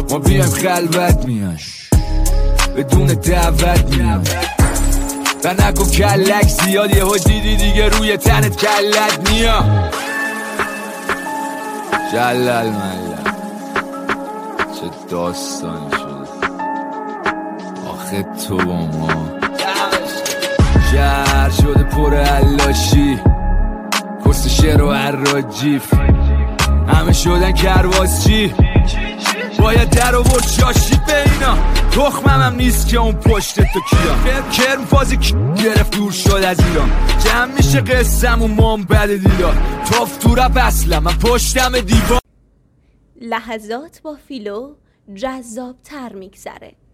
ما بیایم خلوت میان بدون دعوت میان و نگو کلک زیاد یهو دیدی دیگه روی تنت کلت میان جلل ملل چه داستانی شد آخه تو با ما شهر شده پر علاشی کست شعر و عراجیف همه شدن کروازچی باید در آورد شاشی به اینا تخمم هم نیست که اون پشت تو کیا کرم فازی گرفت دور شد از ایران جمع میشه قسم و مام بد دیدار توف تو رپ اصلا من پشتم دیوار. لحظات با فیلو جذاب تر میگذره.